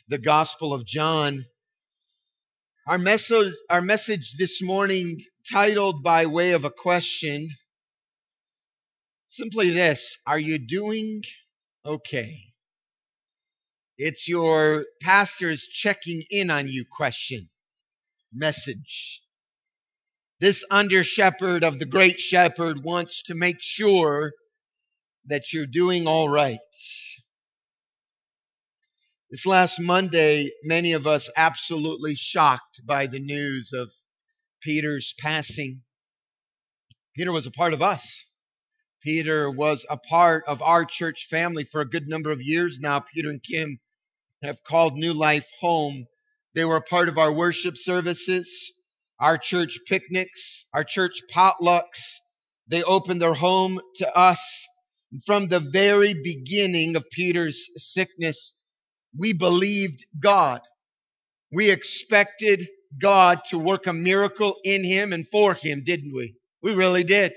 the Gospel of John. Our message this morning, titled by way of a question, simply this: are you doing okay? It's your pastor's checking in on you question message. This under shepherd of the great shepherd wants to make sure that you're doing all right. This last Monday, many of us absolutely shocked by the news of Peter's passing. Peter was a part of us. Peter was a part of our church family for a good number of years now. Peter and Kim have called New Life home. They were a part of our worship services, our church picnics, our church potlucks. They opened their home to us. From the very beginning of Peter's sickness, we believed God. We expected God to work a miracle in him and for him, didn't we? We really did.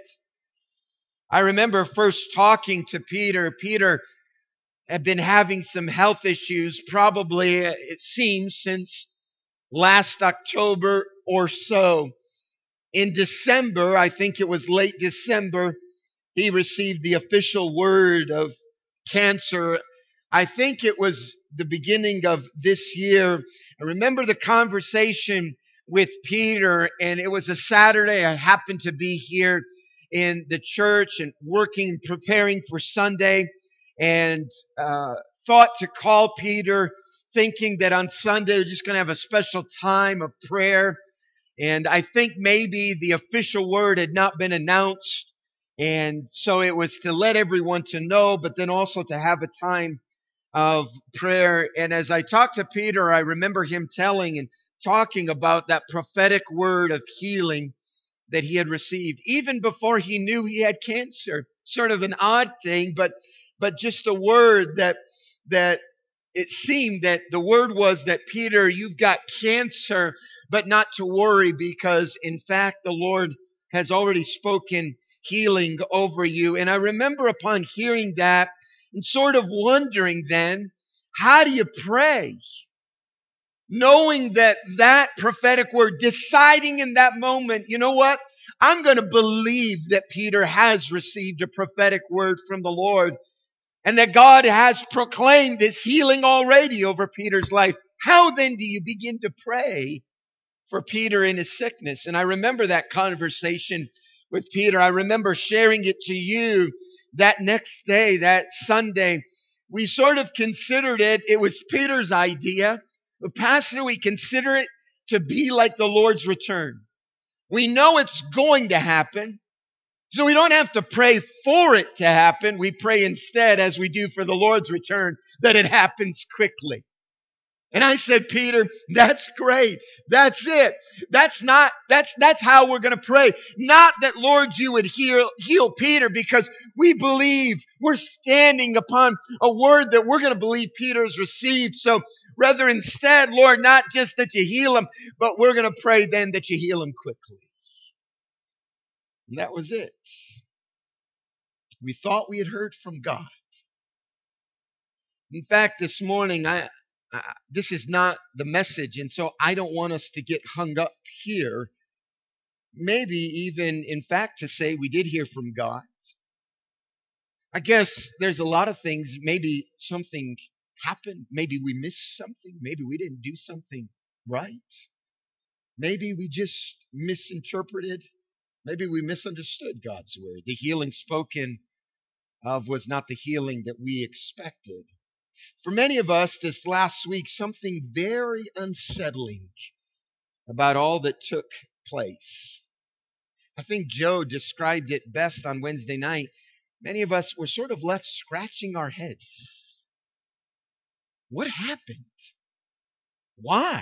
I remember first talking to Peter. Peter had been having some health issues, probably, it seems, since last October or so. In December, I think it was late December, he received the official word of cancer. I think it was the beginning of this year. I remember the conversation with Peter, and it was a Saturday. I happened to be here in the church and working, preparing for Sunday, and thought to call Peter, thinking that on Sunday we're just going to have a special time of prayer. And I think maybe the official word had not been announced, and so it was to let everyone to know, but then also to have a time of prayer. And as I talked to Peter, I remember him telling and talking about that prophetic word of healing that he had received even before he knew he had cancer. Sort of an odd thing, but just a word that it seemed that the word was that, Peter, you've got cancer, but not to worry, because in fact the Lord has already spoken healing over you. And I remember upon hearing that and sort of wondering then, how do you pray? Knowing that prophetic word, deciding in that moment, you know what? I'm going to believe that Peter has received a prophetic word from the Lord and that God has proclaimed this healing already over Peter's life. How then do you begin to pray for Peter in his sickness? And I remember that conversation with Peter. I remember sharing it to you that next day, that Sunday. We sort of considered it was Peter's idea. But Pastor, we consider it to be like the Lord's return. We know it's going to happen, so we don't have to pray for it to happen. We pray instead, as we do for the Lord's return, that it happens quickly. And I said, Peter, that's great. That's it. That's how we're going to pray. Not that, Lord, you would heal Peter, because we believe we're standing upon a word that we're going to believe Peter's received. So rather instead, Lord, not just that you heal him, but we're going to pray then that you heal him quickly. And that was it. We thought we had heard from God. In fact, this morning, this is not the message, and so I don't want us to get hung up here. Maybe even, in fact, to say we did hear from God. I guess there's a lot of things. Maybe something happened. Maybe we missed something. Maybe we didn't do something right. Maybe we just misinterpreted. Maybe we misunderstood God's word. The healing spoken of was not the healing that we expected. For many of us, this last week, something very unsettling about all that took place. I think Joe described it best on Wednesday night. Many of us were sort of left scratching our heads. What happened? Why?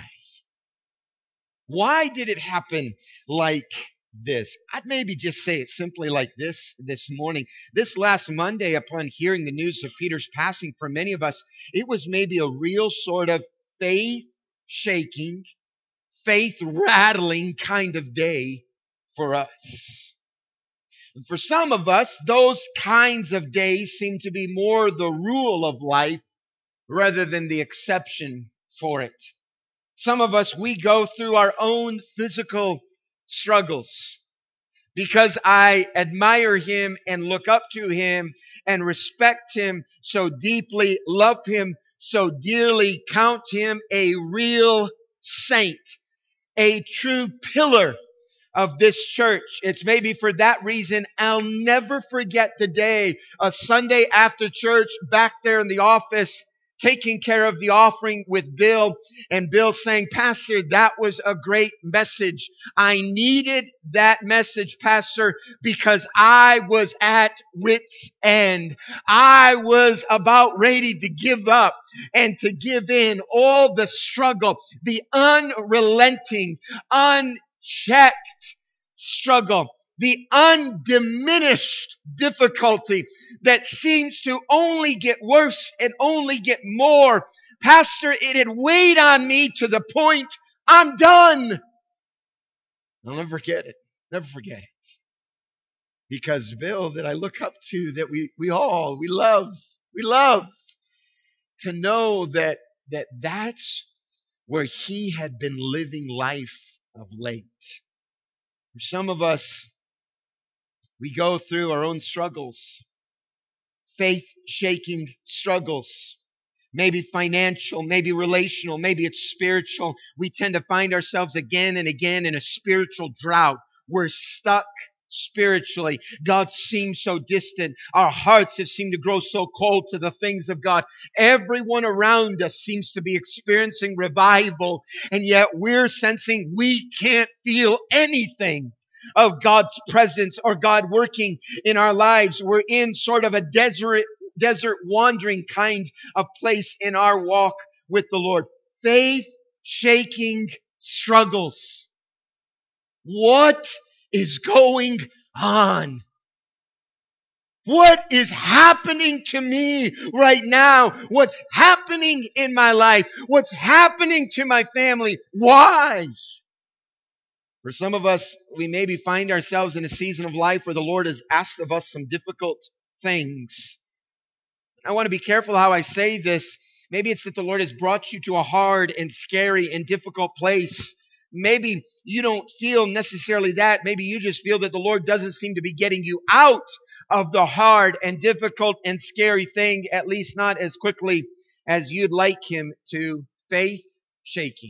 Why did it happen like this? I'd maybe just say it simply like this morning. This last Monday, upon hearing the news of Peter's passing, for many of us, it was maybe a real sort of faith-shaking, faith-rattling kind of day for us. And for some of us, those kinds of days seem to be more the rule of life rather than the exception for it. Some of us, we go through our own physical struggles. Because I admire him and look up to him and respect him so deeply, love him so dearly, count him a real saint, a true pillar of this church. It's maybe for that reason I'll never forget the day, a Sunday after church, back there in the office, taking care of the offering with Bill, and Bill saying, "Pastor, that was a great message. I needed that message, Pastor, because I was at wit's end. I was about ready to give up and to give in. All the struggle, the unrelenting, unchecked struggle, the undiminished difficulty that seems to only get worse and only get more. Pastor, it had weighed on me to the point I'm done." I'll never forget it. Never forget it. Because Bill, that I look up to, that we love to know that's where he had been living life of late. For some of us, we go through our own struggles, faith-shaking struggles, maybe financial, maybe relational, maybe it's spiritual. We tend to find ourselves again and again in a spiritual drought. We're stuck spiritually. God seems so distant. Our hearts have seemed to grow so cold to the things of God. Everyone around us seems to be experiencing revival, and yet we're sensing we can't feel anything of God's presence or God working in our lives. We're in sort of a desert wandering kind of place in our walk with the Lord. Faith-shaking struggles. What is going on? What is happening to me right now? What's happening in my life? What's happening to my family? Why? For some of us, we maybe find ourselves in a season of life where the Lord has asked of us some difficult things. I want to be careful how I say this. Maybe it's that the Lord has brought you to a hard and scary and difficult place. Maybe you don't feel necessarily that. Maybe you just feel that the Lord doesn't seem to be getting you out of the hard and difficult and scary thing, at least not as quickly as you'd like him to. Faith shaking.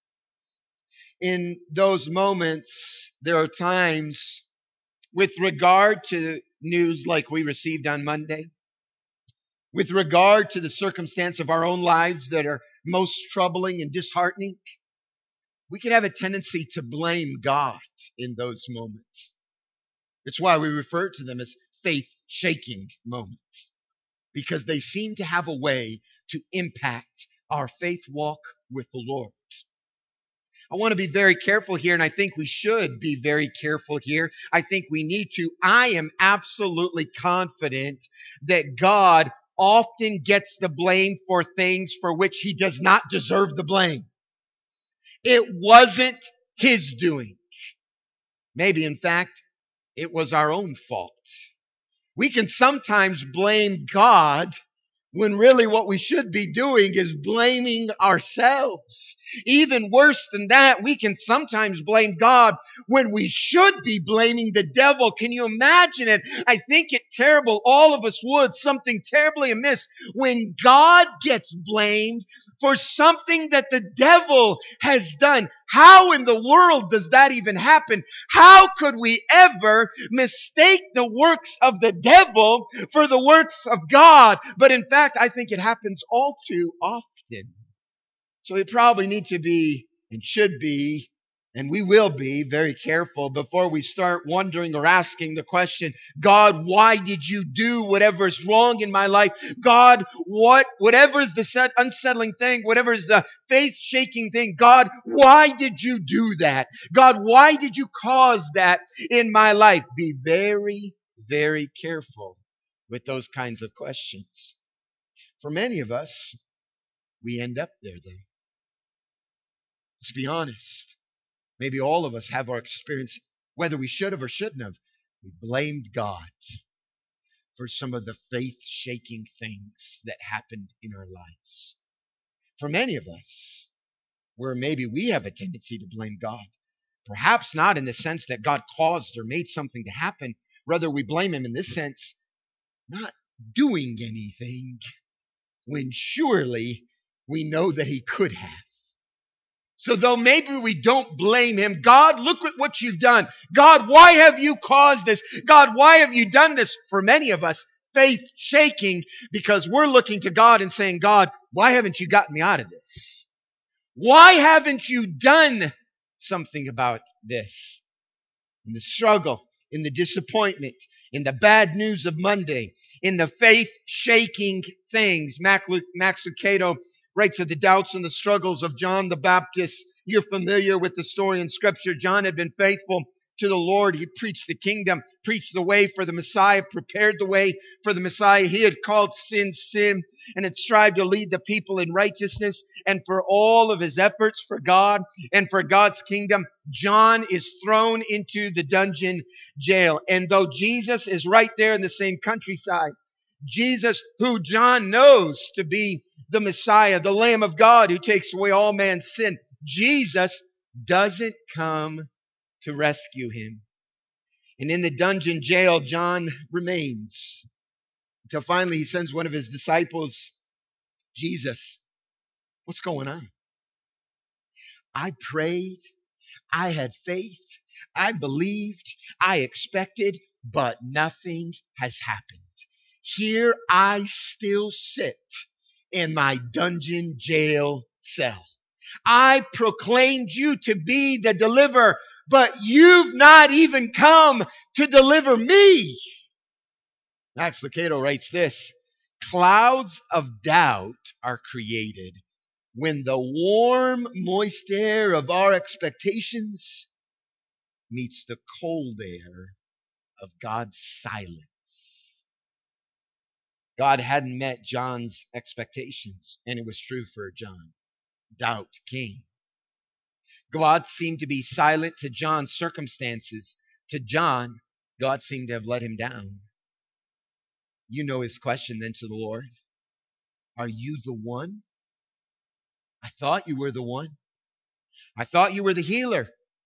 In those moments, there are times with regard to news like we received on Monday, with regard to the circumstance of our own lives that are most troubling and disheartening, we can have a tendency to blame God in those moments. It's why we refer to them as faith-shaking moments, because they seem to have a way to impact our faith walk with the Lord. I want to be very careful here, and I think we should be very careful here. I think we need to. I am absolutely confident that God often gets the blame for things for which he does not deserve the blame. It wasn't his doing. Maybe, in fact, it was our own fault. We can sometimes blame God when really what we should be doing is blaming ourselves. Even worse than that, we can sometimes blame God when we should be blaming the devil. Can you imagine it? I think it terrible. All of us would. Something terribly amiss when God gets blamed for something that the devil has done. How in the world does that even happen? How could we ever mistake the works of the devil for the works of God? But in fact, I think it happens all too often. So we probably need to be and should be, and we will be very careful before we start wondering or asking the question, God, why did you do whatever's wrong in my life? God, whatever is the unsettling thing, whatever is the faith-shaking thing, God, why did you do that? God, why did you cause that in my life? Be very, very careful with those kinds of questions. For many of us, we end up there then. Let's be honest. Maybe all of us have our experience, whether we should have or shouldn't have. We blamed God for some of the faith-shaking things that happened in our lives. For many of us, where maybe we have a tendency to blame God. Perhaps not in the sense that God caused or made something to happen. Rather, we blame him in this sense, not doing anything when surely we know that he could have. So though maybe we don't blame him, God, look at what you've done. God, why have you caused this? God, why have you done this? For many of us, faith shaking because we're looking to God and saying, God, why haven't you gotten me out of this? Why haven't you done something about this? In the struggle, in the disappointment, in the bad news of Monday, in the faith-shaking things. Max Lucado writes of the doubts and the struggles of John the Baptist. You're familiar with the story in Scripture. John had been faithful to the Lord. He preached the kingdom, preached the way for the Messiah, prepared the way for the Messiah. He had called sin, sin, and had strived to lead the people in righteousness. And for all of his efforts for God and for God's kingdom, John is thrown into the dungeon jail. And though Jesus is right there in the same countryside, Jesus, who John knows to be the Messiah, the Lamb of God who takes away all man's sin, Jesus doesn't come to rescue him. And in the dungeon jail, John remains until finally he sends one of his disciples, Jesus, what's going on? I prayed, I had faith, I believed, I expected, but nothing has happened. Here I still sit in my dungeon jail cell. I proclaimed you to be the deliverer, but you've not even come to deliver me. Max Lucado writes this: clouds of doubt are created when the warm, moist air of our expectations meets the cold air of God's silence. God hadn't met John's expectations, and it was true for John. Doubt came. God seemed to be silent to John's circumstances. To John, God seemed to have let him down. You know his question then to the Lord. Are you the one? I thought you were the one. I thought you were the healer.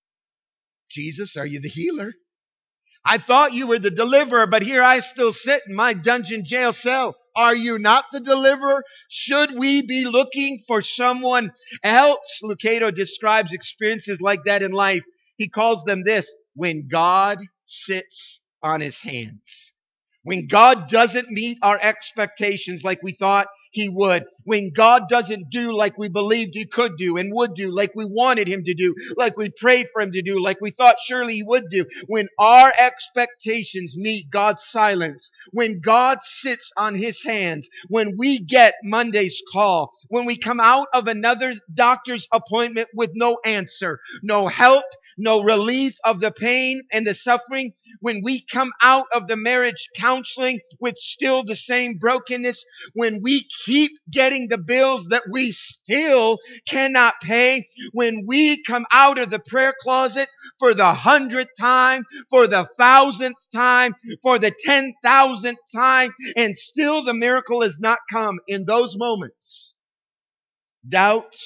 Jesus, are you the healer? I thought you were the deliverer, but here I still sit in my dungeon jail cell. Are you not the deliverer? Should we be looking for someone else? Lucado describes experiences like that in life. He calls them this: when God sits on his hands. When God doesn't meet our expectations like we thought he would. When God doesn't do like we believed he could do and would do, like we wanted him to do, like we prayed for him to do, like we thought surely he would do. When our expectations meet God's silence, when God sits on his hands, when we get Monday's call, when we come out of another doctor's appointment with no answer, no help, no relief of the pain and the suffering, when we come out of the marriage counseling with still the same brokenness, when we keep getting the bills that we still cannot pay, when we come out of the prayer closet for the 100th time, for the 1,000th time, for the 10,000th time, and still the miracle has not come, in those moments, doubt,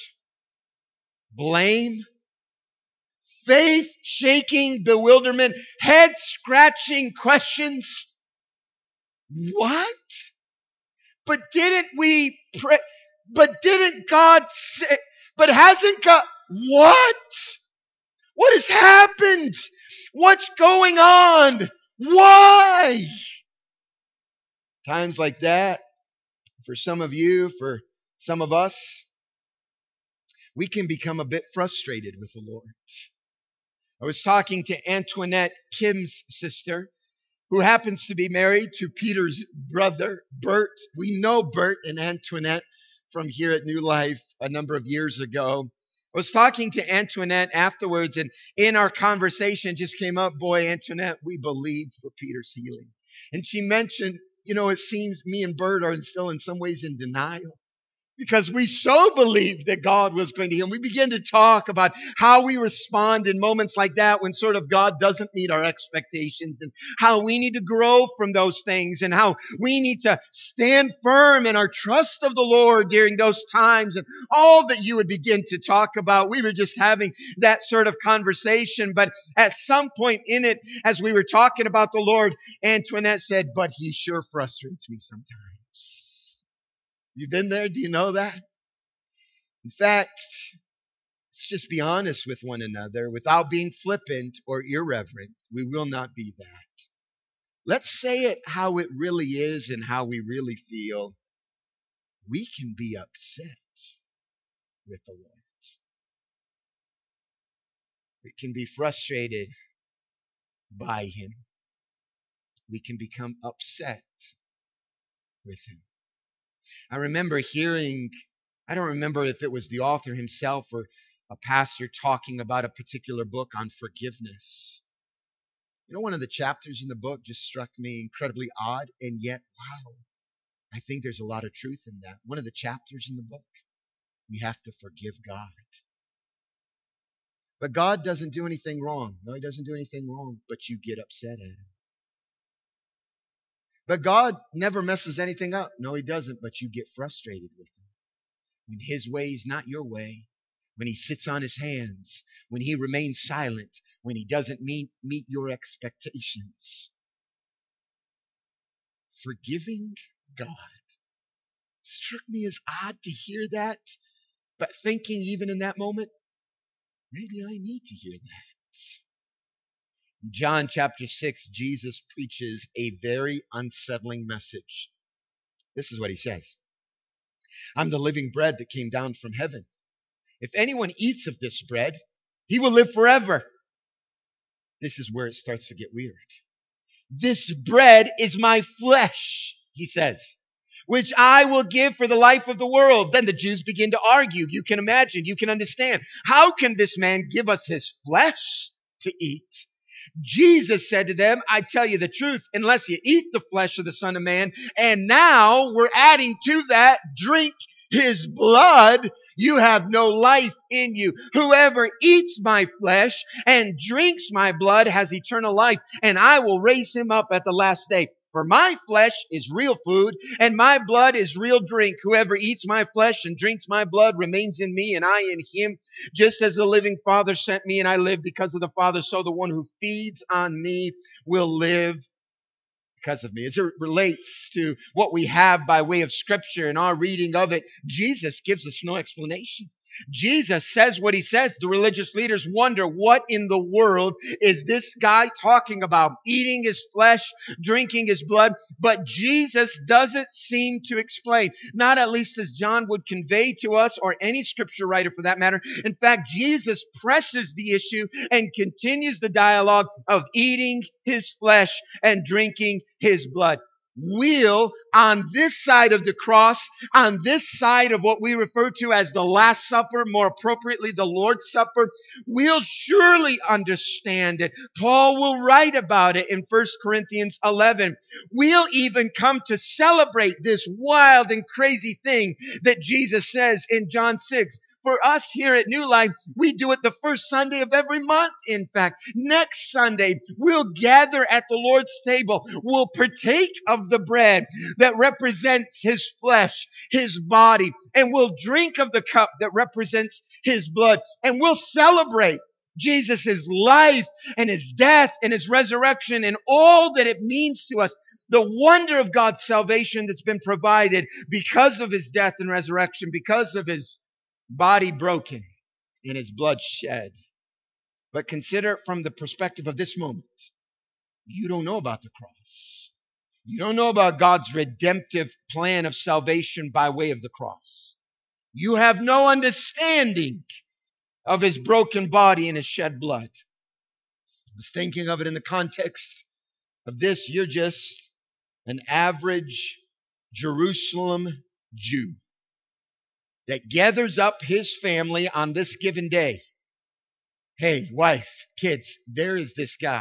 blame, faith-shaking bewilderment, head-scratching questions. What? But didn't we pray? But didn't God say? But hasn't God? What? What has happened? What's going on? Why? Times like that, for some of you, for some of us, we can become a bit frustrated with the Lord. I was talking to Antoinette, Kim's sister, who happens to be married to Peter's brother, Bert. We know Bert and Antoinette from here at New Life a number of years ago. I was talking to Antoinette afterwards, and in our conversation just came up, boy, Antoinette, we believe for Peter's healing. And she mentioned, it seems me and Bert are still in some ways in denial. because we so believed that God was going to heal. We begin to talk about how we respond in moments like that when sort of God doesn't meet our expectations, and how we need to grow from those things, and how we need to stand firm in our trust of the Lord during those times, and all that you would begin to talk about. We were just having that sort of conversation, but at some point in it, as we were talking about the Lord, Antoinette said, "But he sure frustrates me sometimes." You've been there? Do you know that? In fact, let's just be honest with one another without being flippant or irreverent. We will not be that. Let's say it how it really is and how we really feel. We can be upset with the Lord. We can be frustrated by Him. We can become upset with Him. I remember hearing, I don't remember if it was the author himself or a pastor talking about a particular book on forgiveness. You know, one of the chapters in the book just struck me incredibly odd, and yet, wow, I think there's a lot of truth in that. One of the chapters in the book, we have to forgive God. But God doesn't do anything wrong. No, He doesn't do anything wrong, but you get upset at Him. But God never messes anything up. No, He doesn't, but you get frustrated with Him. When His way is not your way, when He sits on His hands, when He remains silent, when He doesn't meet your expectations. Forgiving God struck me as odd to hear that, but thinking even in that moment, maybe I need to hear that. In John chapter 6, Jesus preaches a very unsettling message. This is what He says. I'm the living bread that came down from heaven. If anyone eats of this bread, he will live forever. This is where it starts to get weird. This bread is my flesh, He says, which I will give for the life of the world. Then the Jews begin to argue. You can imagine, you can understand. How can this man give us his flesh to eat? Jesus said to them, I tell you the truth, unless you eat the flesh of the Son of Man, and now we're adding to that, drink His blood, you have no life in you. Whoever eats my flesh and drinks my blood has eternal life, and I will raise him up at the last day. For my flesh is real food, and my blood is real drink. Whoever eats my flesh and drinks my blood remains in me, and I in him. Just as the living Father sent me, and I live because of the Father, so the one who feeds on me will live because of me. As it relates to what we have by way of Scripture and our reading of it, Jesus gives us no explanation. Jesus says what He says. The religious leaders wonder, what in the world is this guy talking about? Eating His flesh, drinking His blood. But Jesus doesn't seem to explain. Not at least as John would convey to us, or any Scripture writer for that matter. In fact, Jesus presses the issue and continues the dialogue of eating His flesh and drinking His blood. Will, on this side of the cross, on this side of what we refer to as the Last Supper, more appropriately the Lord's Supper, we'll surely understand it. Paul will write about it in 1 Corinthians 11. We'll even come to celebrate this wild and crazy thing that Jesus says in John 6. For us here at New Life, we do it the first Sunday of every month, in fact. Next Sunday, we'll gather at the Lord's table. We'll partake of the bread that represents His flesh, His body, and we'll drink of the cup that represents His blood. And we'll celebrate Jesus' life and His death and His resurrection and all that it means to us. The wonder of God's salvation that's been provided because of His death and resurrection, because of His body broken and His blood shed. But consider it from the perspective of this moment. You don't know about the cross. You don't know about God's redemptive plan of salvation by way of the cross. You have no understanding of His broken body and His shed blood. I was thinking of it in the context of this. You're just an average Jerusalem Jew that gathers up his family on this given day. Hey, wife, kids, there is this guy,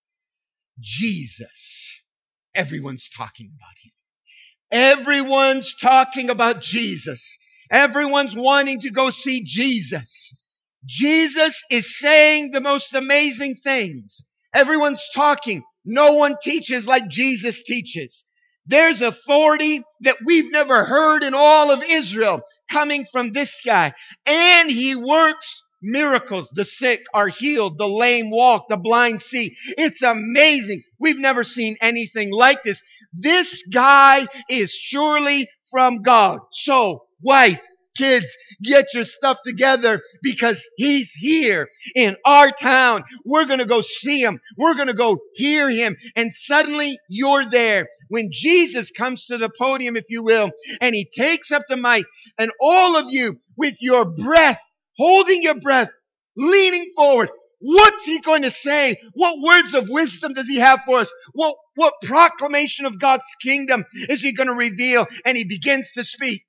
Jesus. Everyone's talking about Him. Everyone's talking about Jesus. Everyone's wanting to go see Jesus. Jesus is saying the most amazing things. Everyone's talking. No one teaches like Jesus teaches. There's authority that we've never heard in all of Israel coming from this guy. And he works miracles. The sick are healed. The lame walk. The blind see. It's amazing. We've never seen anything like this. This guy is surely from God. So, wife, kids, get your stuff together because he's here in our town. We're going to go see him. We're going to go hear him. And suddenly you're there. When Jesus comes to the podium, if you will, and he takes up the mic, and all of you with your breath, holding your breath, leaning forward, what's he going to say? What words of wisdom does he have for us? What proclamation of God's kingdom is he going to reveal? And he begins to speak.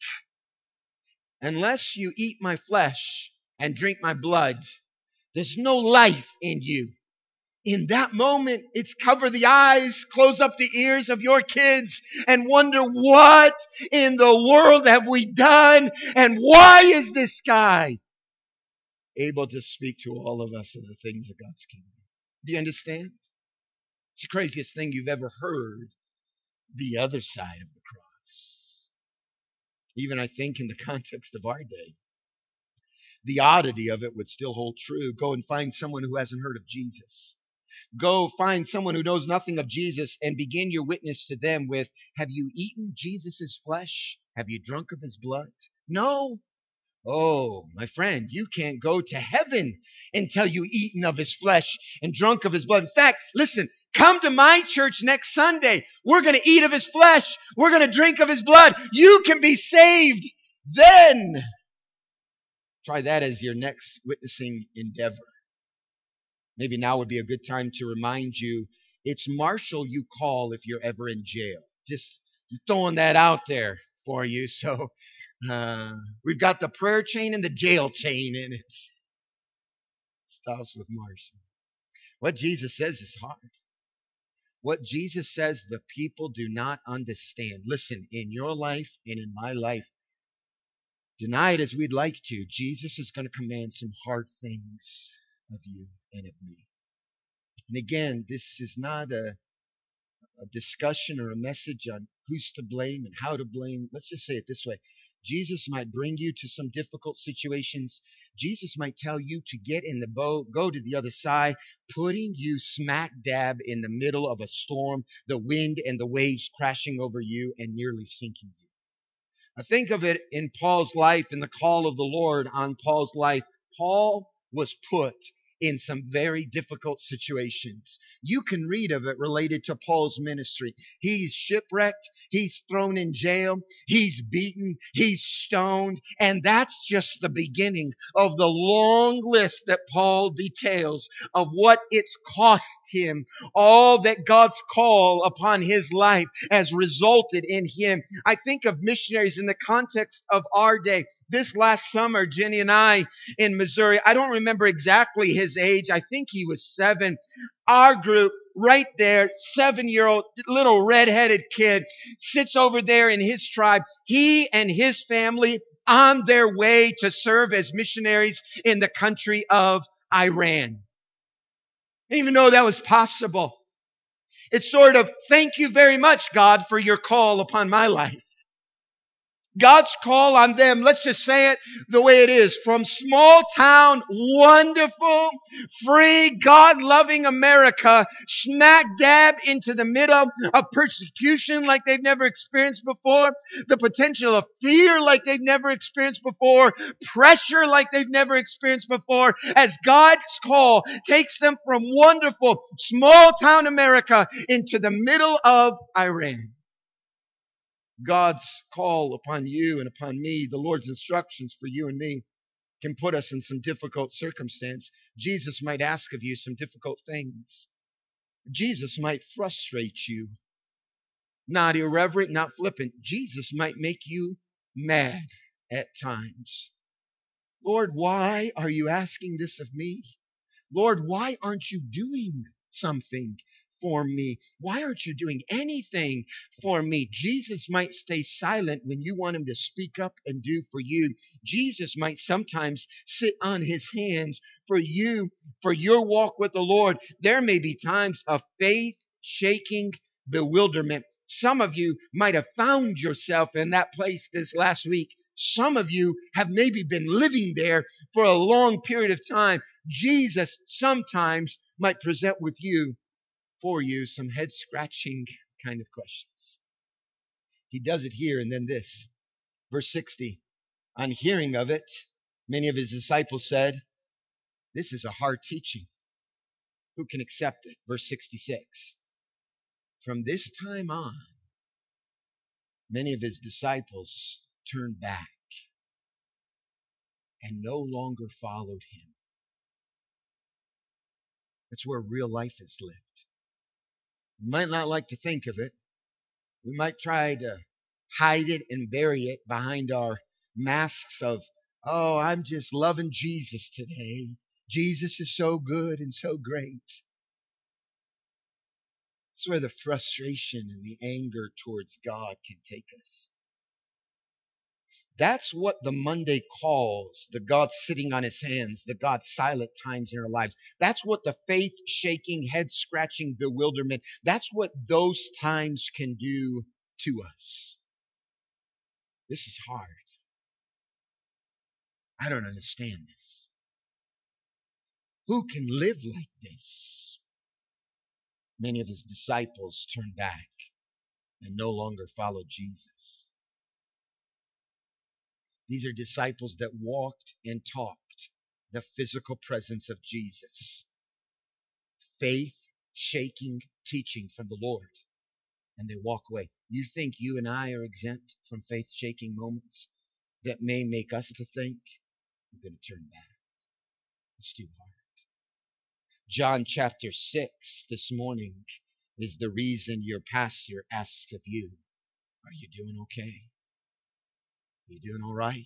Unless you eat my flesh and drink my blood, there's no life in you. In that moment, it's cover the eyes, close up the ears of your kids, and wonder, what in the world have we done? And why is this guy able to speak to all of us of the things of God's kingdom? Do you understand? It's the craziest thing you've ever heard, the other side of the cross. Even I think in the context of our day, the oddity of it would still hold true. Go and find someone who hasn't heard of Jesus. Go find someone who knows nothing of Jesus and begin your witness to them with, have you eaten Jesus' flesh? Have you drunk of his blood? No. Oh, my friend, you can't go to heaven until you eaten of his flesh and drunk of his blood. In fact, listen, come to my church next Sunday. We're going to eat of his flesh. We're going to drink of his blood. You can be saved then. Try that as your next witnessing endeavor. Maybe now would be a good time to remind you, it's Marshall you call if you're ever in jail. Just throwing that out there for you. So we've got the prayer chain and the jail chain, and it stops with Marshall. What Jesus says is hard. What Jesus says the people do not understand. Listen, in your life and in my life, deny it as we'd like to, Jesus is going to command some hard things of you and of me. And again, this is not a discussion or a message on who's to blame and how to blame. Let's just say it this way. Jesus might bring you to some difficult situations. Jesus might tell you to get in the boat, go to the other side, putting you smack dab in the middle of a storm, the wind and the waves crashing over you and nearly sinking you. I think of it in Paul's life, in the call of the Lord on Paul's life. Paul was put in some very difficult situations. You can read of it related to Paul's ministry. He's shipwrecked. He's thrown in jail. He's beaten. He's stoned. And that's just the beginning of the long list that Paul details of what it's cost him. All that God's call upon his life has resulted in him. I think of missionaries in the context of our day. This last summer, Jenny and I in Missouri, I don't remember exactly his age. I think he was 7. Our group right there, 7-year-old little red-headed kid, sits over there in his tribe. He and his family on their way to serve as missionaries in the country of Iran. I didn't even know that was possible. It's sort of, thank you very much, God, for your call upon my life. God's call on them, let's just say it the way it is. From small town, wonderful, free, God-loving America, smack dab into the middle of persecution like they've never experienced before, the potential of fear like they've never experienced before, pressure like they've never experienced before, as God's call takes them from wonderful, small town America into the middle of Iran. God's call upon you and upon me, the Lord's instructions for you and me, can put us in some difficult circumstance. Jesus might ask of you some difficult things. Jesus might frustrate you. Not irreverent, not flippant. Jesus might make you mad at times. Lord, why are you asking this of me? Lord, why aren't you doing something for me? Why aren't you doing anything for me? Jesus might stay silent when you want him to speak up and do for you. Jesus might sometimes sit on his hands for you, for your walk with the Lord. There may be times of faith shaking bewilderment. Some of you might have found yourself in that place this last week. Some of you have maybe been living there for a long period of time. Jesus sometimes might present for you some head scratching kind of questions. He does it here, and then this. Verse 60. On hearing of it, many of his disciples said, "This is a hard teaching. Who can accept it?" Verse 66. From this time on, many of his disciples turned back and no longer followed him. That's where real life is lived. We might not like to think of it. We might try to hide it and bury it behind our masks of, oh, I'm just loving Jesus today. Jesus is so good and so great. That's where the frustration and the anger towards God can take us. That's what the Monday calls the God sitting on his hands, the God silent times in our lives. That's what the faith shaking, head scratching bewilderment, that's what those times can do to us. This is hard. I don't understand this. Who can live like this? Many of his disciples turned back and no longer followed Jesus. These are disciples that walked and talked the physical presence of Jesus. Faith shaking teaching from the Lord. And they walk away. You think you and I are exempt from faith shaking moments that may make us to think we're going to turn back? It's too hard. John chapter 6 this morning is the reason your pastor asks of you, are you doing okay? Are you doing all right?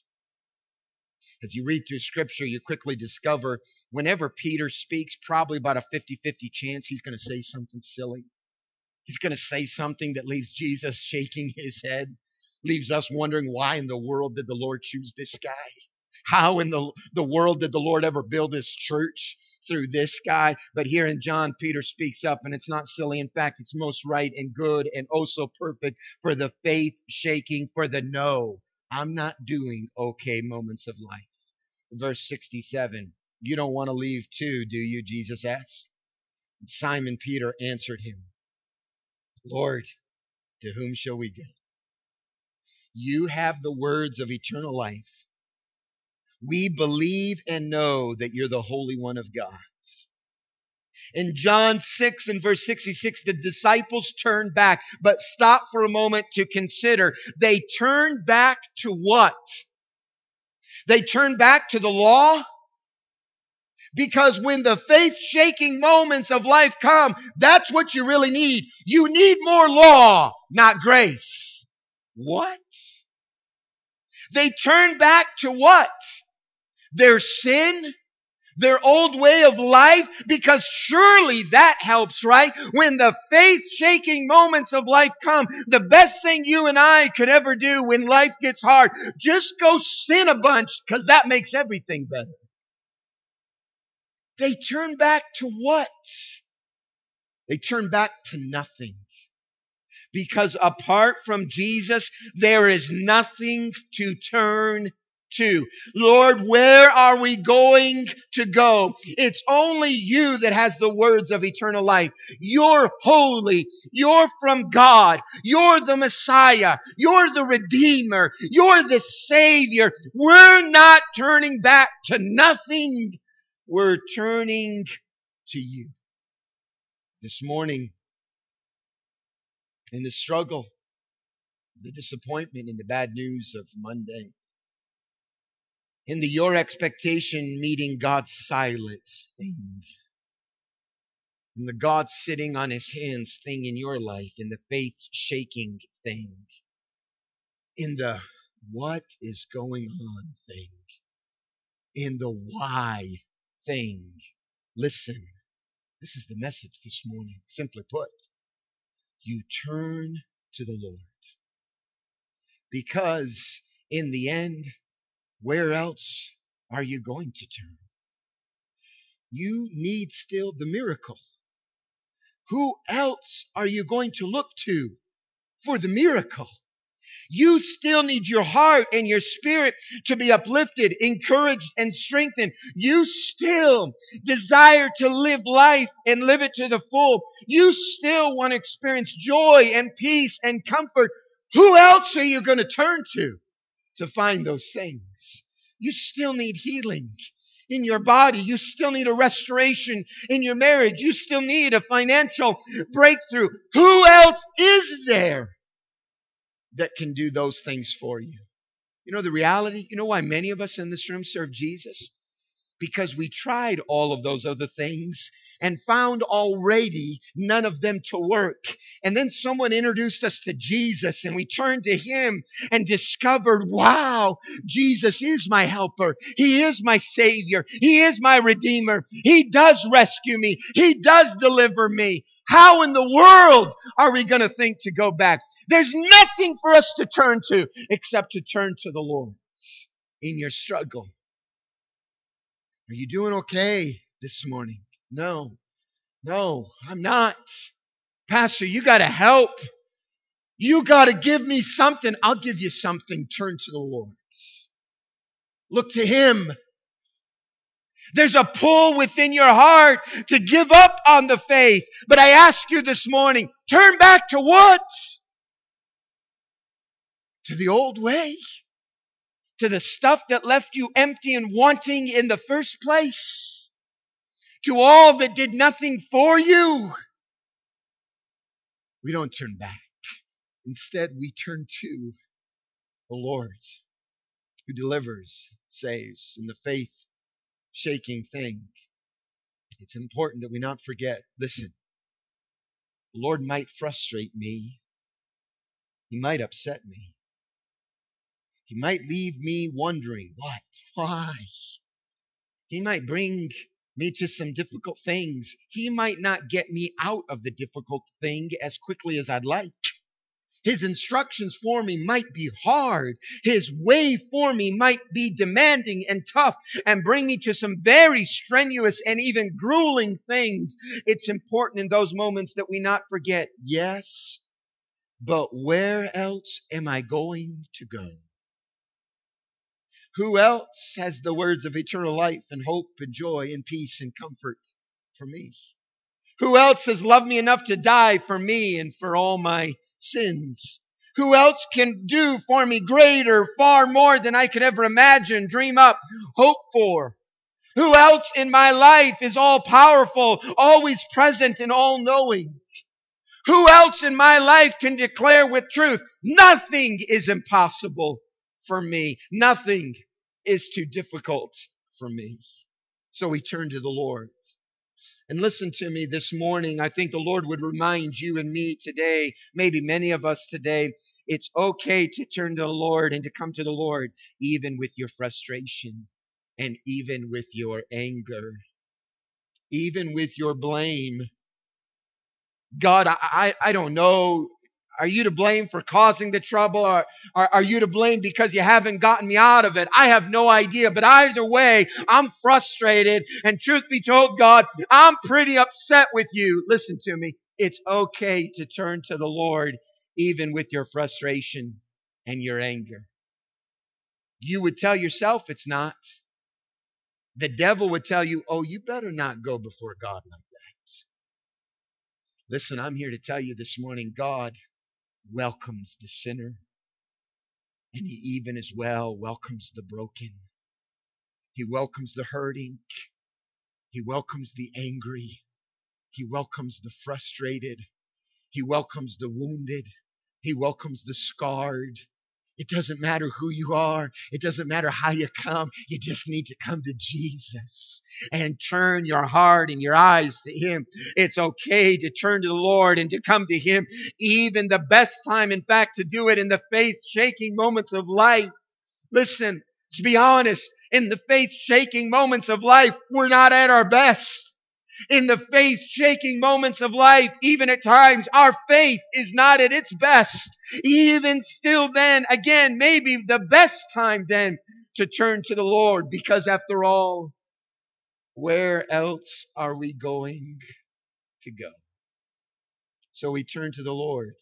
As you read through Scripture, you quickly discover whenever Peter speaks, probably about a 50-50 chance he's going to say something silly. He's going to say something that leaves Jesus shaking his head, leaves us wondering why in the world did the Lord choose this guy? How in the world did the Lord ever build his church through this guy? But here in John, Peter speaks up, and it's not silly. In fact, it's most right and good and oh so perfect for the faith shaking, for the no, I'm not doing okay moments of life. Verse 67, you don't want to leave too, do you? Jesus asked. And Simon Peter answered him, Lord, to whom shall we go? You have the words of eternal life. We believe and know that you're the Holy One of God. In John 6 and verse 66, the disciples turned back, but stop for a moment to consider. They turned back to what? They turned back to the law? Because when the faith-shaking moments of life come, that's what you really need. You need more law, not grace. What? They turned back to what? Their sin? Their old way of life? Because surely that helps, right? When the faith-shaking moments of life come, the best thing you and I could ever do when life gets hard, just go sin a bunch, because that makes everything better. They turn back to what? They turn back to nothing. Because apart from Jesus, there is nothing to turn to. Lord, where are we going to go? It's only you that has the words of eternal life. You're holy. You're from God. You're the Messiah. You're the Redeemer. You're the Savior. We're not turning back to nothing. We're turning to you. This morning, in the struggle, the disappointment, and the bad news of Monday, in the your expectation meeting God's silence thing, in the God sitting on his hands thing in your life, in the faith shaking thing, in the what is going on thing, in the why thing, listen, This is the message this morning. Simply put, you turn to the Lord. Because in the end, where else are you going to turn? You need still the miracle. Who else are you going to look to for the miracle? You still need your heart and your spirit to be uplifted, encouraged, and strengthened. You still desire to live life and live it to the full. You still want to experience joy and peace and comfort. Who else are you going to turn to find those things? You still need healing in your body. You still need a restoration in your marriage. You still need a financial breakthrough. Who else is there that can do those things for you? You know the reality? You know why many of us in this room serve Jesus? Because we tried all of those other things and found already none of them to work. And then someone introduced us to Jesus and we turned to Him and discovered, wow, Jesus is my helper. He is my Savior. He is my Redeemer. He does rescue me. He does deliver me. How in the world are we going to think to go back? There's nothing for us to turn to except to turn to the Lord in your struggle. Are you doing okay this morning? No, I'm not. Pastor, you got to help. You got to give me something. I'll give you something. Turn to the Lord. Look to Him. There's a pull within your heart to give up on the faith. But I ask you this morning, turn back to what? To the old way? To the stuff that left you empty and wanting in the first place? To all that did nothing for you? We don't turn back. Instead, we turn to the Lord who delivers, saves, in the faith-shaking thing. It's important that we not forget, listen, the Lord might frustrate me. He might upset me. He might leave me wondering, what? Why? He might bring me to some difficult things. He might not get me out of the difficult thing as quickly as I'd like. His instructions for me might be hard. His way for me might be demanding and tough and bring me to some very strenuous and even grueling things. It's important in those moments that we not forget, yes, but where else am I going to go? Who else has the words of eternal life and hope and joy and peace and comfort for me? Who else has loved me enough to die for me and for all my sins? Who else can do for me greater, far more than I could ever imagine, dream up, hope for? Who else in my life is all powerful, always present and all knowing? Who else in my life can declare with truth, nothing is impossible for me. Nothing is too difficult for me. So we turn to the Lord. And listen to me this morning. I think the Lord would remind you and me today, maybe many of us today, it's okay to turn to the Lord and to come to the Lord, even with your frustration and even with your anger, even with your blame. God, I don't know. Are you to blame for causing the trouble? Or are you to blame because you haven't gotten me out of it? I have no idea. But either way, I'm frustrated. And truth be told, God, I'm pretty upset with you. Listen to me. It's okay to turn to the Lord even with your frustration and your anger. You would tell yourself it's not. The devil would tell you, oh, you better not go before God like that. Listen, I'm here to tell you this morning, God welcomes the sinner, and He even as well welcomes the broken. He welcomes the hurting. He welcomes the angry. He welcomes the frustrated. He welcomes the wounded. He welcomes the scarred. It doesn't matter who you are. It doesn't matter how you come. You just need to come to Jesus and turn your heart and your eyes to Him. It's okay to turn to the Lord and to come to Him. Even the best time, in fact, to do it in the faith-shaking moments of life. Listen, to be honest, in the faith-shaking moments of life, we're not at our best. In the faith-shaking moments of life, even at times, our faith is not at its best. Even still then, again, maybe the best time then to turn to the Lord, because after all, where else are we going to go? So we turn to the Lord.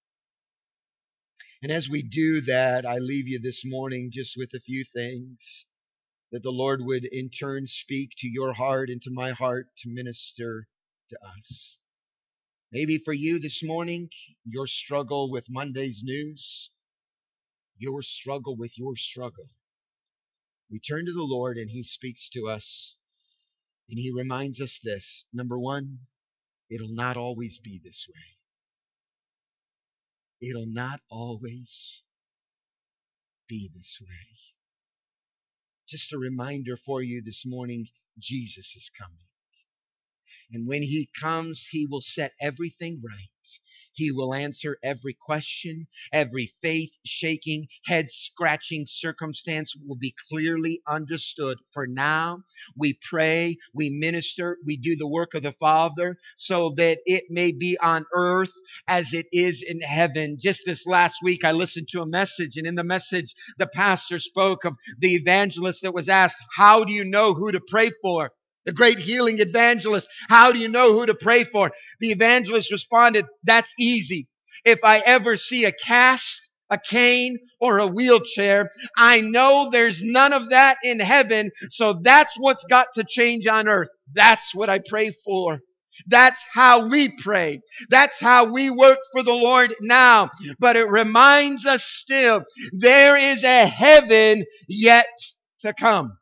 And as we do that, I leave you this morning just with a few things that the Lord would in turn speak to your heart and to my heart to minister to us. Maybe for you this morning, your struggle with Monday's news, your struggle with your struggle. We turn to the Lord and He speaks to us and He reminds us this. Number one, it'll not always be this way. It'll not always be this way. Just a reminder for you this morning, Jesus is coming. And when He comes, He will set everything right. He will answer every question. Every faith-shaking, head-scratching circumstance will be clearly understood. For now, we pray, we minister, we do the work of the Father so that it may be on earth as it is in heaven. Just this last week, I listened to a message, and in the message, the pastor spoke of the evangelist that was asked, how do you know who to pray for? The great healing evangelist. How do you know who to pray for? The evangelist responded, that's easy. If I ever see a cast, a cane, or a wheelchair, I know there's none of that in heaven, so that's what's got to change on earth. That's what I pray for. That's how we pray. That's how we work for the Lord now. But it reminds us still, there is a heaven yet to come.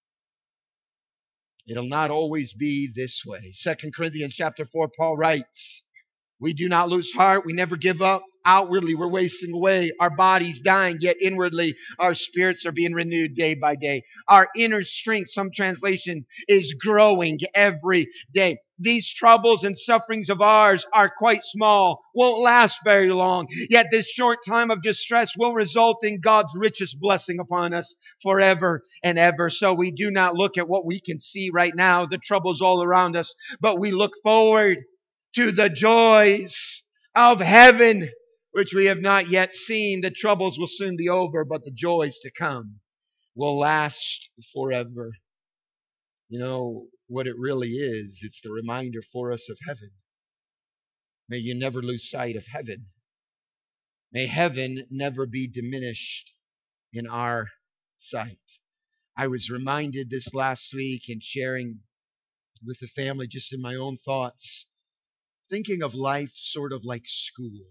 It'll not always be this way. 2 Corinthians chapter 4, Paul writes, we do not lose heart. We never give up. Outwardly, we're wasting away. Our body's dying, yet inwardly, our spirits are being renewed day by day. Our inner strength, some translation, is growing every day. These troubles and sufferings of ours are quite small, won't last very long. Yet this short time of distress will result in God's richest blessing upon us forever and ever. So we do not look at what we can see right now, the troubles all around us, but we look forward to the joys of heaven, which we have not yet seen. The troubles will soon be over, but the joys to come will last forever. You know what it really is? It's the reminder for us of heaven. May you never lose sight of heaven. May heaven never be diminished in our sight. I was reminded this last week in sharing with the family, just in my own thoughts, thinking of life sort of like school.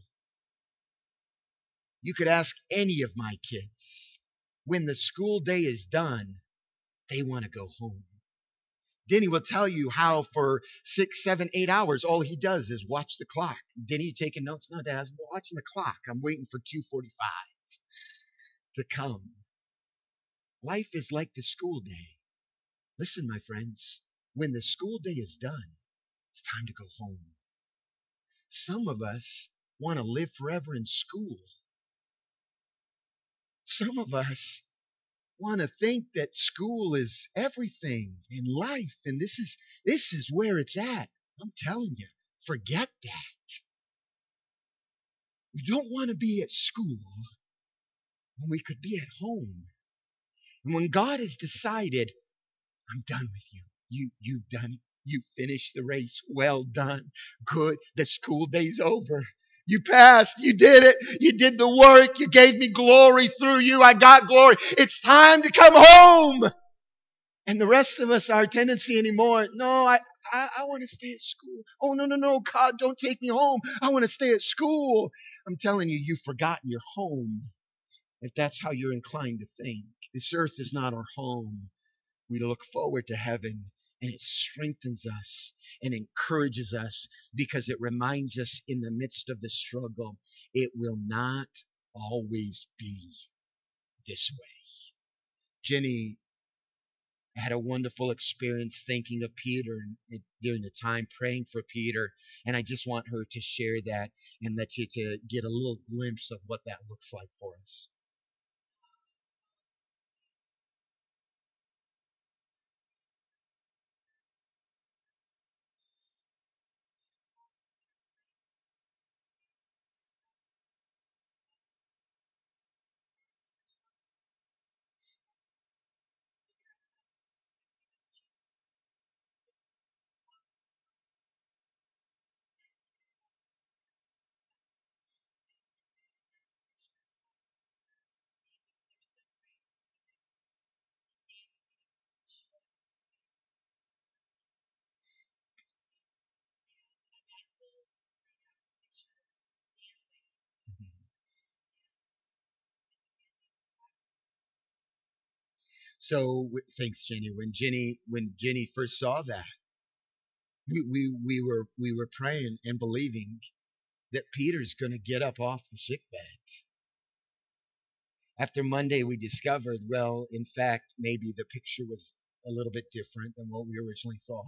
You could ask any of my kids, when the school day is done, they want to go home. Denny will tell you how for 6, 7, 8 hours, all he does is watch the clock. Denny, you taking notes? No, Dad, I'm watching the clock. I'm waiting for 2:45 to come. Life is like the school day. Listen, my friends, when the school day is done, it's time to go home. Some of us want to live forever in school. Some of us want to think that school is everything in life, and this is where it's at. I'm telling you, forget that. We don't want to be at school when we could be at home. And when God has decided, I'm done with you. You've done it. You finished the race. Well done. Good. The school day's over. You passed. You did it. You did the work. You gave me glory through you. I got glory. It's time to come home. And the rest of us, our tendency anymore, no, I want to stay at school. Oh, no, God, don't take me home. I want to stay at school. I'm telling you, you've forgotten your home. If that's how you're inclined to think. This earth is not our home. We look forward to heaven, and it strengthens us and encourages us because it reminds us in the midst of the struggle, it will not always be this way. Jenny had a wonderful experience thinking of Peter and during the time praying for Peter, and I just want her to share that and let you to get a little glimpse of what that looks like for us. So thanks, Jenny. When Jenny first saw that, we were praying and believing that Peter's going to get up off the sick bed. After Monday, we discovered, well, in fact, maybe the picture was a little bit different than what we originally thought.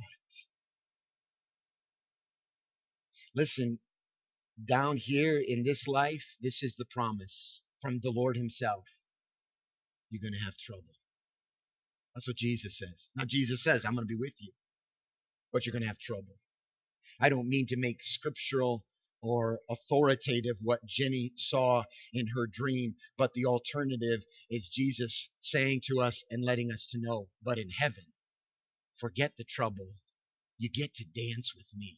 Listen, down here in this life, this is the promise from the Lord himself. You're going to have trouble. That's what Jesus says. Now, Jesus says, I'm going to be with you, but you're going to have trouble. I don't mean to make scriptural or authoritative what Jenny saw in her dream, but the alternative is Jesus saying to us and letting us to know, but in heaven, forget the trouble. You get to dance with me.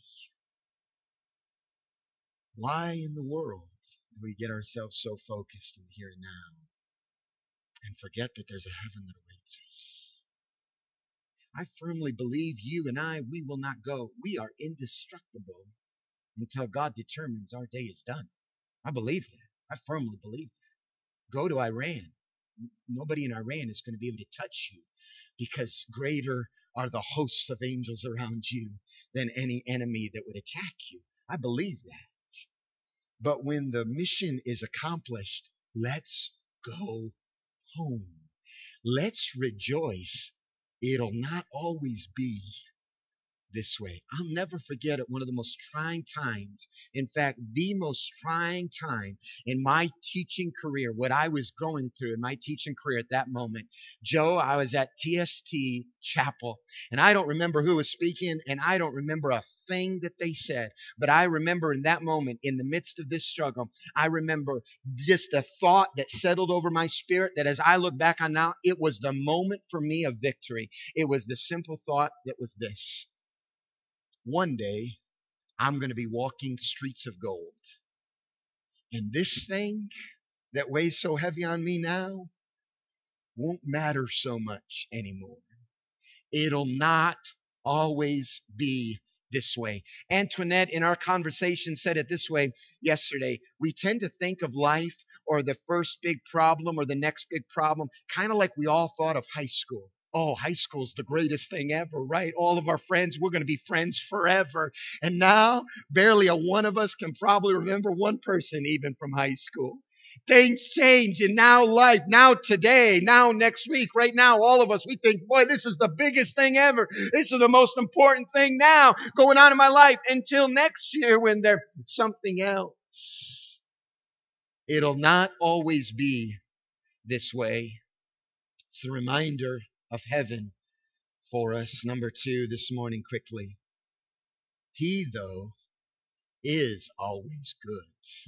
Why in the world do we get ourselves so focused in the here and now and forget that there's a heaven that awaits us? I firmly believe you and I, we will not go. We are indestructible until God determines our day is done. I believe that. I firmly believe that. Go to Iran. Nobody in Iran is going to be able to touch you because greater are the hosts of angels around you than any enemy that would attack you. I believe that. But when the mission is accomplished, let's go home. Let's rejoice. It'll not always be this way. I'll never forget it. One of the most trying times, in fact, the most trying time in my teaching career, what I was going through in my teaching career at that moment. Joe, I was at TST Chapel, and I don't remember who was speaking, and I don't remember a thing that they said, but I remember in that moment, in the midst of this struggle, I remember just the thought that settled over my spirit that as I look back on now, it was the moment for me of victory. It was the simple thought that was this: one day, I'm going to be walking streets of gold. And this thing that weighs so heavy on me now won't matter so much anymore. It'll not always be this way. Antoinette, in our conversation, said it this way yesterday. We tend to think of life or the first big problem or the next big problem kind of like we all thought of high school. Oh, high school's the greatest thing ever, right? All of our friends, we're going to be friends forever. And now, barely a one of us can probably remember one person even from high school. Things change, and now life, now today, now next week, right now, all of us, we think, boy, this is the biggest thing ever. This is the most important thing now going on in my life until next year when there's something else. It'll not always be this way. It's a reminder of heaven for us. Number 2 this morning quickly. He, though, is always good.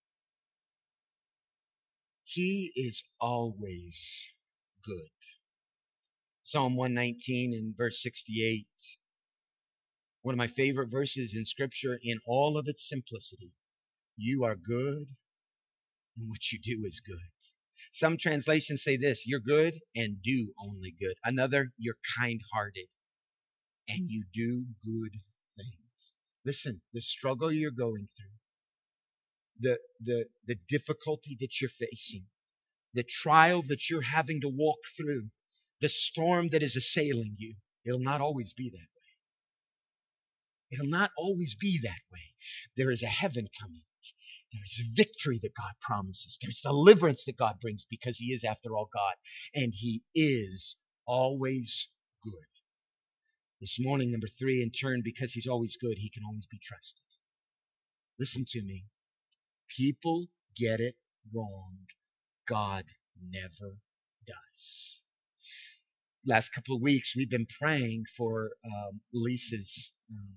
He is always good. Psalm 119 and verse 68. One of my favorite verses in Scripture in all of its simplicity. You are good, and what you do is good. Some translations say this: you're good and do only good. Another, you're kind-hearted and you do good things. Listen, the struggle you're going through, the difficulty that you're facing, the trial that you're having to walk through, the storm that is assailing you, it'll not always be that way. It'll not always be that way. There is a heaven coming. There's victory that God promises. There's deliverance that God brings because He is, after all, God. And He is always good. This morning, number 3, in turn, because He's always good, He can always be trusted. Listen to me. People get it wrong. God never does. Last couple of weeks, we've been praying for Lisa's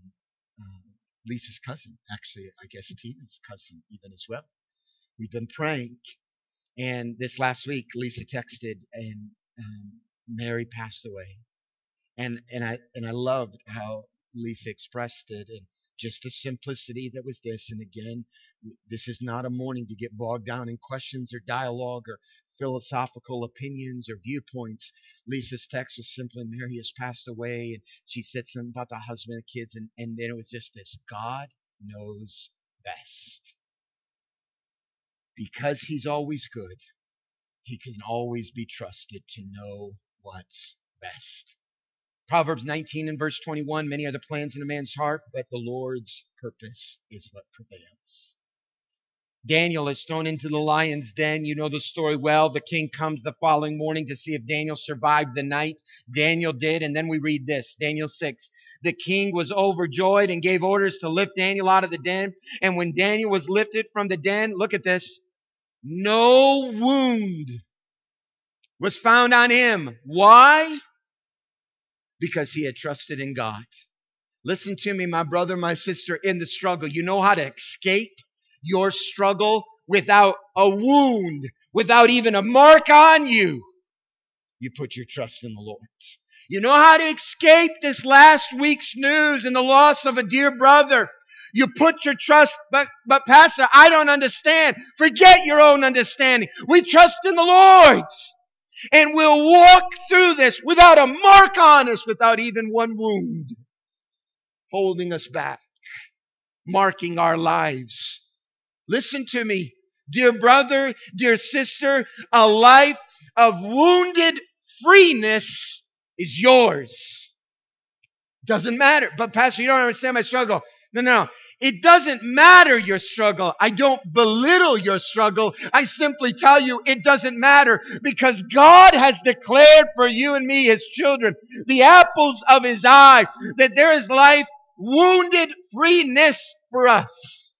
cousin. Actually, I guess Tina's cousin even as well. We've been praying. And this last week, Lisa texted and Mary passed away. And I loved how Lisa expressed it and just the simplicity that was this. And again, this is not a morning to get bogged down in questions or dialogue or philosophical opinions or viewpoints. Lisa's text was simply, Mary has passed away, and she said something about the husband and kids, and then it was just this: God knows best. Because He's always good, He can always be trusted to know what's best. Proverbs 19 and verse 21, many are the plans in a man's heart, but the Lord's purpose is what prevails. Daniel is thrown into the lion's den. You know the story well. The king comes the following morning to see if Daniel survived the night. Daniel did, and then we read this, Daniel 6. The king was overjoyed and gave orders to lift Daniel out of the den. And when Daniel was lifted from the den, look at this, no wound was found on him. Why? Because he had trusted in God. Listen to me, my brother, my sister, in the struggle. You know how to escape your struggle without a wound, without even a mark on you. You put your trust in the Lord. You know how to escape this last week's news and the loss of a dear brother. You put your trust, but Pastor, I don't understand. Forget your own understanding. We trust in the Lord. And we'll walk through this without a mark on us, without even one wound holding us back, marking our lives. Listen to me, dear brother, dear sister, a life of wounded freeness is yours. Doesn't matter. But Pastor, you don't understand my struggle. No. It doesn't matter your struggle. I don't belittle your struggle. I simply tell you it doesn't matter because God has declared for you and me, His children, the apples of His eye, that there is life, wounded freeness for us.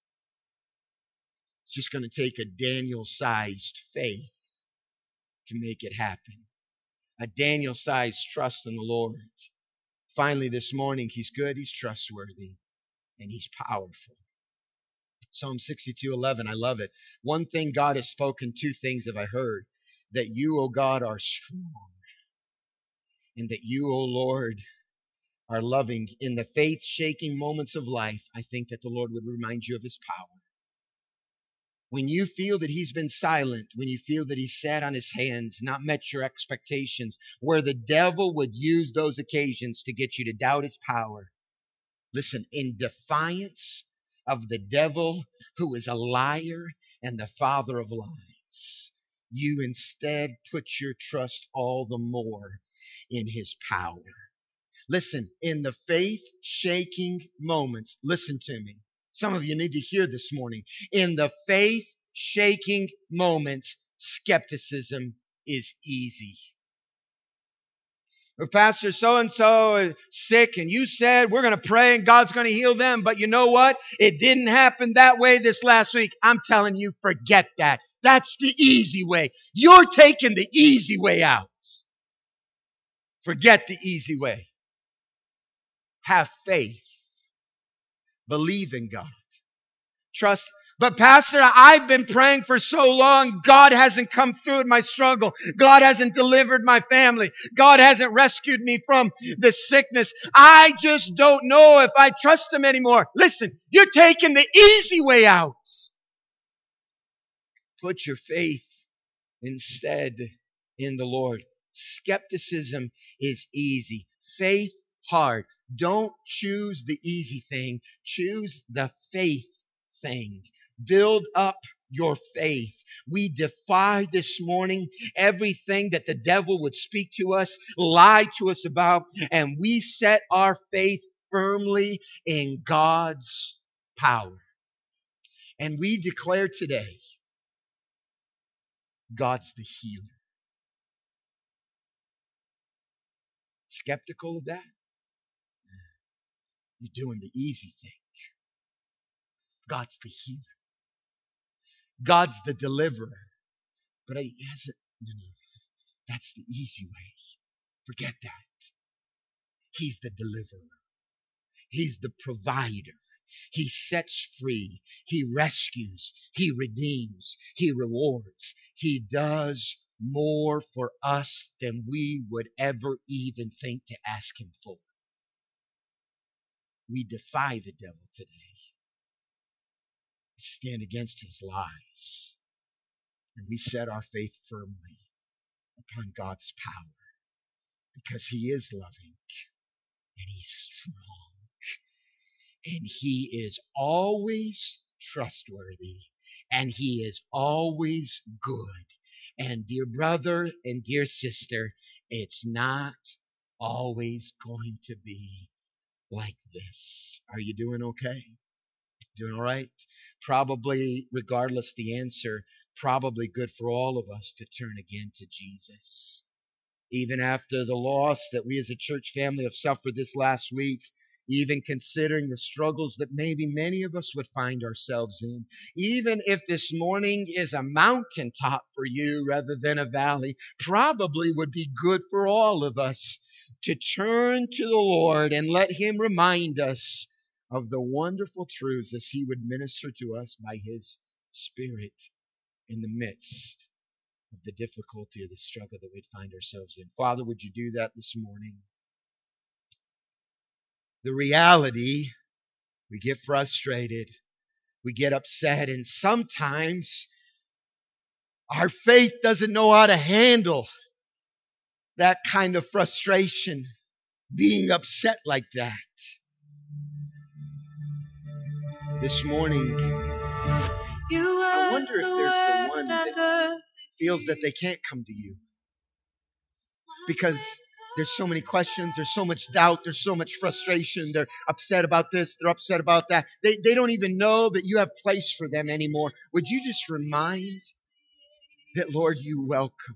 It's just going to take a Daniel-sized faith to make it happen. A Daniel-sized trust in the Lord. Finally, this morning, He's good, He's trustworthy, and He's powerful. Psalm 62:11, I love it. One thing God has spoken, two things have I heard. That you, O God, are strong. And that you, O Lord, are loving. In the faith-shaking moments of life, I think that the Lord would remind you of His power. When you feel that He's been silent, when you feel that He's sat on His hands, not met your expectations, where the devil would use those occasions to get you to doubt His power. Listen, in defiance of the devil, who is a liar and the father of lies, you instead put your trust all the more in His power. Listen, in the faith-shaking moments, listen to me. Some of you need to hear this morning. In the faith-shaking moments, skepticism is easy. Or Pastor so-and-so is sick and you said we're going to pray and God's going to heal them. But you know what? It didn't happen that way this last week. I'm telling you, forget that. That's the easy way. You're taking the easy way out. Forget the easy way. Have faith. Believe in God. Trust. But Pastor, I've been praying for so long. God hasn't come through in my struggle. God hasn't delivered my family. God hasn't rescued me from the sickness. I just don't know if I trust Him anymore. Listen, you're taking the easy way out. Put your faith instead in the Lord. Skepticism is easy. Faith, hard. Don't choose the easy thing. Choose the faith thing. Build up your faith. We defy this morning everything that the devil would speak to us, lie to us about, and we set our faith firmly in God's power. And we declare today, God's the healer. Skeptical of that? You're doing the easy thing. God's the healer. God's the deliverer. But no. That's the easy way. Forget that. He's the deliverer. He's the provider. He sets free. He rescues. He redeems. He rewards. He does more for us than we would ever even think to ask Him for. We defy the devil today. We stand against his lies. And we set our faith firmly upon God's power. Because He is loving. And He's strong. And He is always trustworthy. And He is always good. And dear brother and dear sister, it's not always going to be like this. Are you doing okay? Doing all right? Probably, regardless the answer, probably good for all of us to turn again to Jesus. Even after the loss that we as a church family have suffered this last week, even considering the struggles that maybe many of us would find ourselves in, even if this morning is a mountaintop for you rather than a valley, probably would be good for all of us to turn to the Lord and let Him remind us of the wonderful truths as He would minister to us by His Spirit in the midst of the difficulty or the struggle that we'd find ourselves in. Father, would you do that this morning? The reality, we get frustrated, we get upset, and sometimes our faith doesn't know how to handle that kind of frustration, being upset like that. This morning, I wonder if there's the one that feels that they can't come to you because there's so many questions, there's so much doubt, there's so much frustration. They're upset about this, they're upset about that. They don't even know that you have place for them anymore. Would you just remind that, Lord, you welcome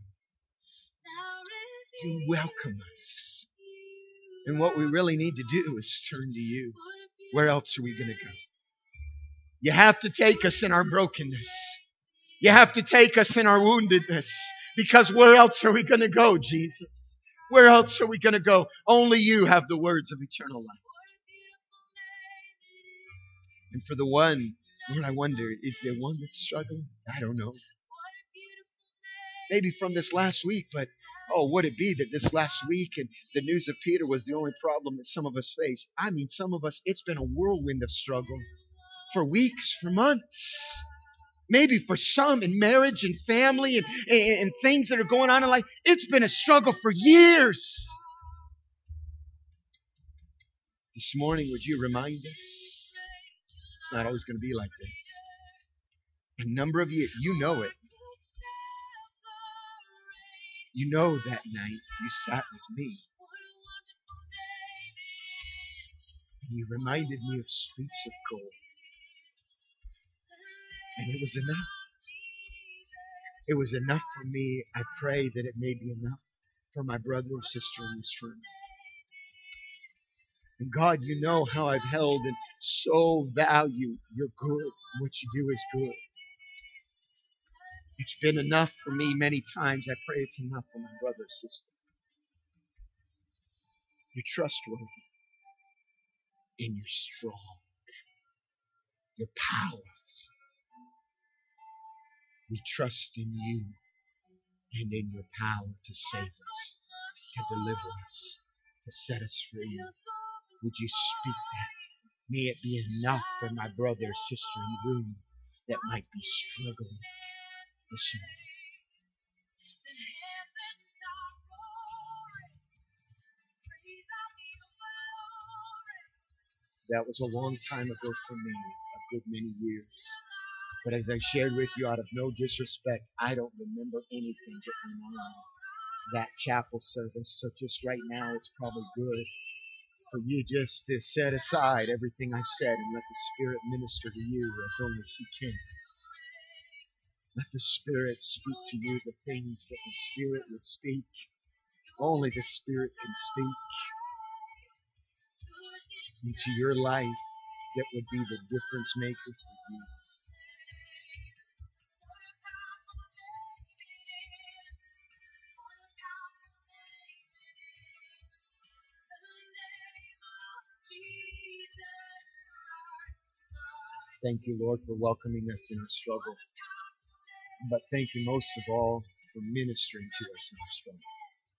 us. And what we really need to do is turn to you. Where else are we going to go? You have to take us in our brokenness. You have to take us in our woundedness. Because where else are we going to go, Jesus? Where else are we going to go? Only you have the words of eternal life. And for the one, Lord, I wonder, is there one that's struggling? I don't know. Maybe from this last week, but would it be that this last week and the news of Peter was the only problem that some of us face? I mean, some of us, it's been a whirlwind of struggle for weeks, for months. Maybe for some in marriage and family and things that are going on in life, it's been a struggle for years. This morning, would you remind us? It's not always going to be like this. A number of you, you know it. You know that night you sat with me. And you reminded me of streets of gold. And it was enough. It was enough for me. I pray that it may be enough for my brother or sister in this room. And God, you know how I've held and so value your good. What you do is good. It's been enough for me many times. I pray it's enough for my brother or sister. You're trustworthy. And you're strong. You're powerful. We trust in you and in your power to save us, to deliver us, to set us free. Would you speak that? May it be enough for my brother or sister in the room that might be struggling this morning. That was a long time ago for me, a good many years. But as I shared with you, out of no disrespect, I don't remember anything that went on that chapel service. So just right now, it's probably good for you just to set aside everything I've said and let the Spirit minister to you as only He can. Let the Spirit speak to you the things that the Spirit would speak. Only the Spirit can speak into your life that would be the difference maker for you. Thank you, Lord, for welcoming us in our struggle. But thank you most of all for ministering to us in our struggle.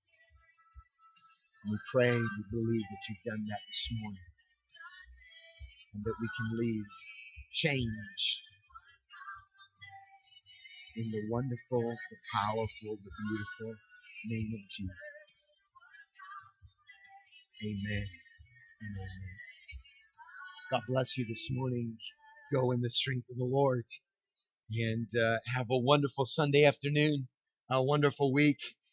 And we pray and we believe that you've done that this morning. And that we can leave changed in the wonderful, the powerful, the beautiful name of Jesus. Amen and amen. God bless you this morning. Go in the strength of the Lord and have a wonderful Sunday afternoon, a wonderful week.